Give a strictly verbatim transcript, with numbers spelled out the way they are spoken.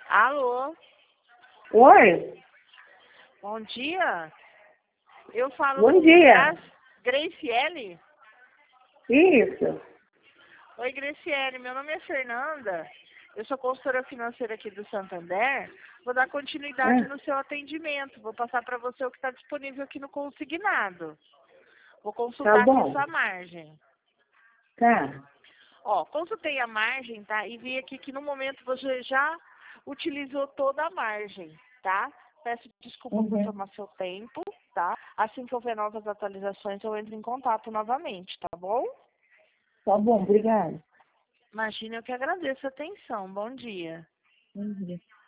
Alô, Oi, bom dia. Eu falo bom com dia. Gra- Graciele. Isso. Oi, Graciele, meu nome é Fernanda. Eu sou consultora financeira aqui do Santander. Vou dar continuidade Ah, no seu atendimento. Vou passar para você o que está disponível aqui no consignado. Vou tá consultar aqui bom. sua margem. Tá. Ó, consultei a margem, tá? E vi aqui que no momento você já utilizou toda a margem, tá? Peço desculpa por Uhum. tomar seu tempo, tá? Assim que houver novas atualizações, eu entro em contato novamente, tá bom? Tá bom, obrigada. Imagina, eu que agradeço a atenção. Bom dia. Bom dia.